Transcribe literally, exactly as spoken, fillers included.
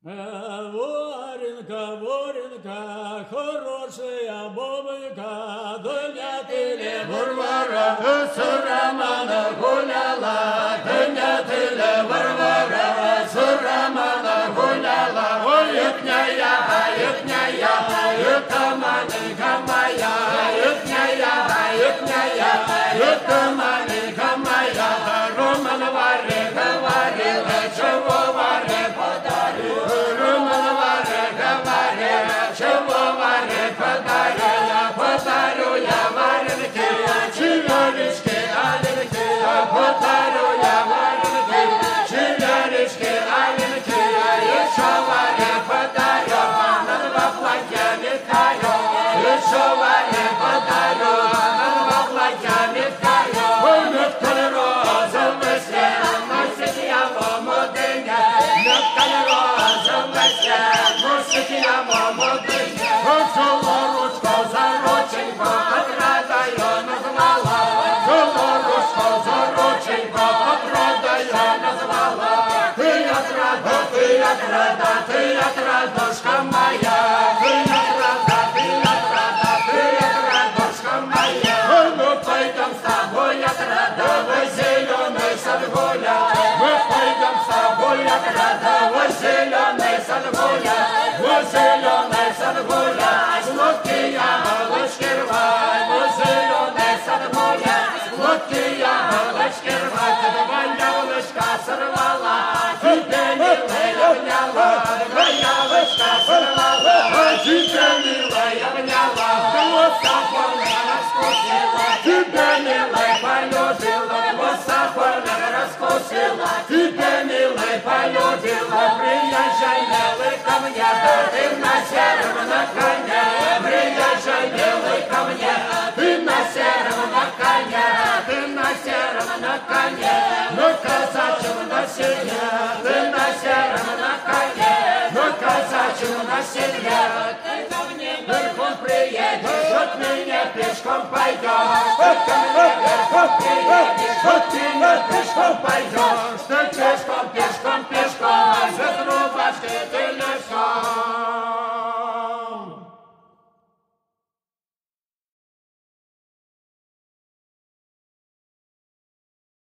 Воренка, Воренка, хорошая бабонька, дня ты ле Варвара, с Романа гуляла, дня ты ле Варвара, с Романа гуляла, ой, ютняя, ютняя, ютаманенька моя, ютняя, ютняя, ютаманенька моя, Роман Варе говорила, чего Варе подарил. Чего Варе подарила, подарю я Вареньке, чевелечки, аленьки, подарю я Вареньке, чевелечки, аленьки, еще Варе подарю, на два платья метаю, еще Варе подарю, на два платья метаю, меткаль розовый свет, носит его модыня, меткаль розовый свет, носит его модыня. Взяла ручку за рученьку, отрада я назвала. Взяла ручку за рученьку, отрада я назвала. Ты отрада, ты отрада, ты отрадушка моя. Ты отрада, ты отрада, ты отрадушка моя. Ну пойдем с тобой, отрада, в зеленый сад гулять. Мы пойдем с тобой, отрада, в зеленый сад гулять. В зеленый сад гулять. Сладкие яблочки рвать, в зеленый сад гулять. Сладкие яблочки рвать, два яблочка сорвала, тебе милая обняла, два яблочка сорвала, тебе милая обняла, глаза полная раскусила, тебе милая полюбила, глаза полная раскусила, тебе милая полюбила, приезжай милый ко мне, ты на сером на коне. Приезжай, белый, ко мне, ты на сером на коне, ты на сером на коне, на казачьем на седле, ты на сером на коне, на казачьем на седле, ты ко мне верхом приедешь, от меня пешком пойдешь, ты ко мне верхом приедешь, от меня пешком пойдешь, ты пешком, пешком, пешком, без рубашки ты легко.